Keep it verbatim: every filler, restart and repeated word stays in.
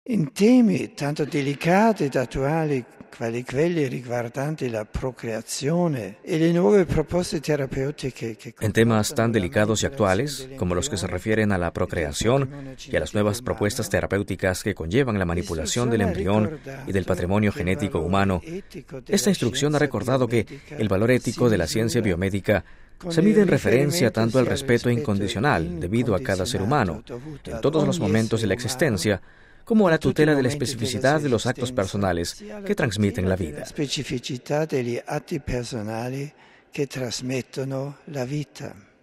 In temi tanto delicati ed attuali quali quelli riguardanti la procreazione e le nuove proposte terapeutiche que En temas tan comportano la delicados y actuales manipolazione como los que se dell'embrione refieren a la e del procreación patrimonio y a las genetico nuevas umano, propuestas terapéuticas que conllevan la manipulación del l'istruzione ha embrión y del ricordato patrimonio che il genético valore humano, etico esta della instrucción ha scienza recordado que el biomedica valor si ético de la ciencia misura biomédica con se il mide en referencia riferimento tanto al sia al respeto rispetto incondicional debido a cada ser incondizionato humano, dovuto en ad todos los ogni momentos de essere la umano existencia, como a in la tutti i tutela de la momenti della sua especificidad de los actos esistenza, personales sia alla que transmiten tutela la della vida. specificità degli atti personali che trasmettono la vita.